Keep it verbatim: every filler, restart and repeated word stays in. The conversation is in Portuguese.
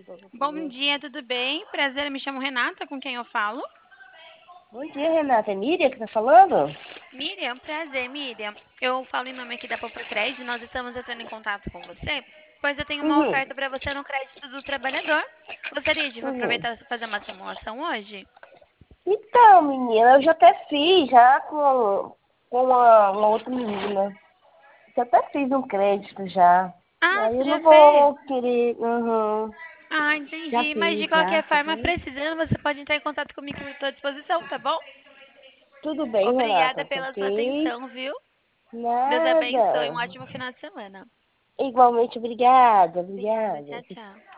Bom dia, tudo bem? Prazer, eu me chamo Renata, com quem eu falo? Bom dia, Renata. É Miriam que tá falando? Miriam, prazer, Miriam. Eu falo em nome aqui da Poupa Crédito, nós estamos entrando em contato com você, pois eu tenho uma Uhum, oferta para você no crédito do trabalhador. Gostaria de uhum. aproveitar para fazer uma simulação hoje? Então, menina, eu já até fiz já com, com uma, uma outra menina. Já até fiz um crédito já. Ah, Aí você eu já não fez? vou querer. Uhum. Ah, Já entendi. Mas de fiz, já, qualquer tá forma, bem? precisando, você pode entrar em contato comigo que eu estou à disposição, tá bom? Tudo bem, Obrigada Renata. pela sua Ok. atenção, viu? Deus abençoe. Um Nada. ótimo final de semana. Igualmente, obrigada, Obrigada. obrigada. Tchau, tchau.